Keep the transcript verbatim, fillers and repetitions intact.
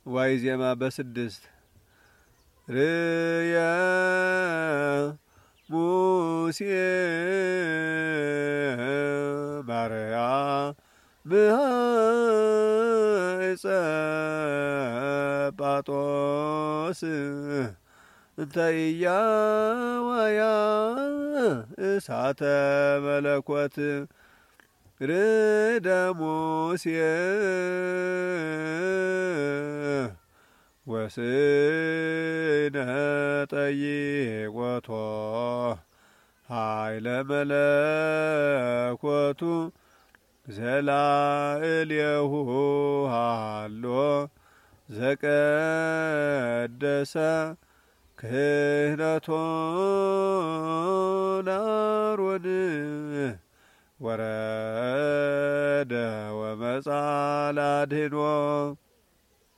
ዋይ ዜማ በስድስት ርየ ሙሴ ባርያ ብሃይፀ ጳጦስ እንተ ኢያዋያ እሳተ መለኮት ርደ ሙሴ ወስነ ጠይቆቶ ኃይለ መለኮቱ ዘላዕሌሁ ሃሎ ዘቀደሰ ክህነቶ ለአሮን ወረደ ወመጽአ ላድኅኖ